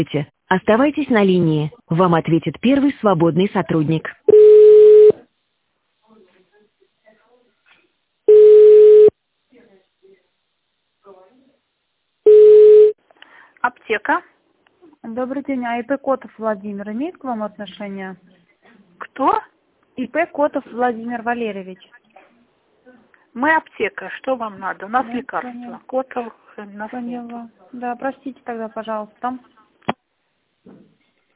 Оставайтесь на линии. Вам ответит первый свободный сотрудник. Аптека. Добрый день. А ИП Котов Владимир имеет к вам отношение? Кто? ИП Котов Владимир Валерьевич. Мы аптека. Что вам надо? У нас Да, лекарства. поняла. Котов у нас нет. Поняла. Да, простите тогда, пожалуйста.